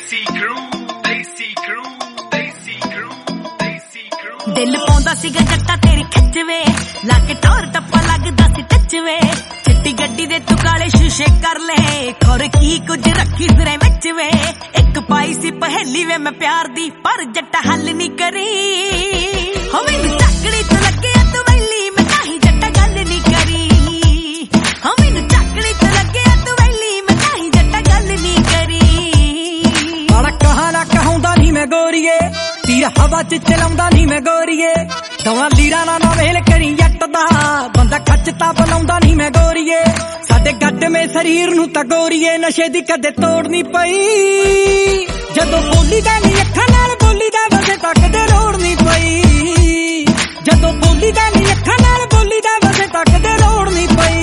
दिल पाउंदा सीगा जट्टा तेरी खिच वे लाके टोर टप्पा लगदा सी टच वे चिट्टी गड्डी दे तू काले शीशे कर ले खोर की कुछ रखी सिरे विच वे एक पाई सी पहेली वे मैं प्यार दी पर जट्टा हल नहीं करी हो मैनू चाकड़ी तो लगे तू वैली मैं ताही जट्टा गल नहीं करी हो मैनू चाकड़ी तो लगे तू वैली मैं ताही जट्टा गल नहीं करी बड़ा कहा ना कहूंदा नहीं मैं गोरीए तीर हवा च चलाउंदा नहीं मैं गोरीए दवा लीरा ना वेल करी जट दा बंदा खचता बनाउंदा नहीं मैं गोरीए साडे गड्ड में शरीर नूं तां गोरीए नशे दी कदे तोड़ नहीं पई जदों बोली दा नहीं अखां नाल बोली दा वसे तकदे लोड़ नहीं पई जदों बोली दा नहीं अखां नाल बोली दा वसे तकदे लोड़ नहीं पई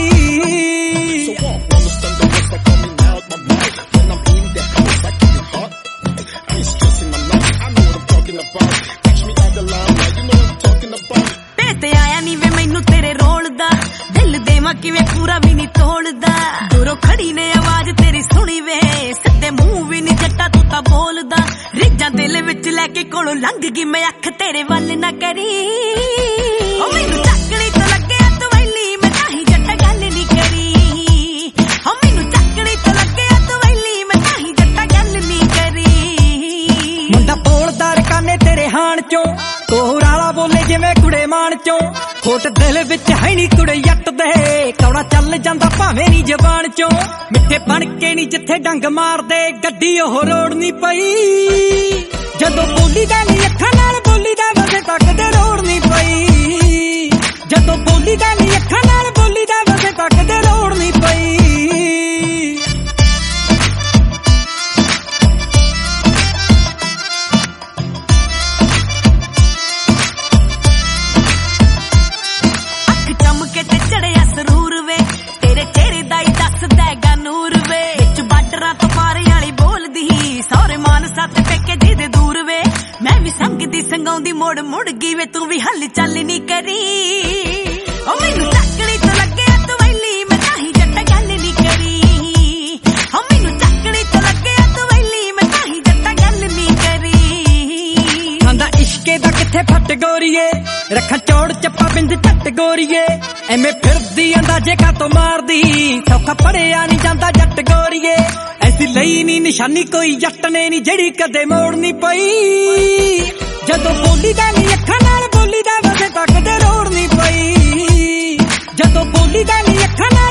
किवें पूरा भी नहीं तोड़दा दूरों खड़ी ने आवाज तेरी सुनी वे सदे मुंह भी नहीं जट्टा तू तां बोलदा रिजा दिल विच लेके कोलों लंघ गई मैं अख तेरे वल ना करी ओ मैनू चाकड़ी तो लगे तू वैली मैं ताही जट्टा गल नहीं करी ओ मैनू चाकड़ी तो लगे तू वैली मैं ताही जट्टा गल नहीं करी मुंडा बोलदा रकाने तेरे हाण चों कोहराला बोले जिवें कुड़े मान चों खोट दिल विच है नी कुड़े जट दे कौड़ा चल जांदा भावें नी जबान चों मिठे बन के नी जिथे डंग मार दे गड्डी ओह रोड़ नी पई जदों बोली दा नी अखां नाल बोली दा वसे तकदे रोड़ नी पई जदों बोली दा नी अखां नाल बोली दा वसे तकदे रोड़ नी पई संगाउंदी मोड़ मुड़ गई वे तू भी हल चल नहीं करी ओ मैनू चाकड़ी तो लगे तू वैली मैं ताही जट्टा गल नहीं करी ओ मैनू चाकड़ी तो लगे तू वैली मैं ताही जट्टा गल नहीं करी खांदा इश्के दा किथे फट गोरीए रखा चौड़ चप्पा बिंद झट गोरीए एवें फिरदी अंदाजे का तो मारदी सौखा पड़िया नहीं जांदा जट गोरीए ऐसी लई नी निशानी कोई जट ने नी जड़ी कदे मोड़ नहीं पई जदों बोली दा नहीं अखां नाल बोली दा वसे तकदे रोड़ नहीं पई जदों बोली दा नहीं अखां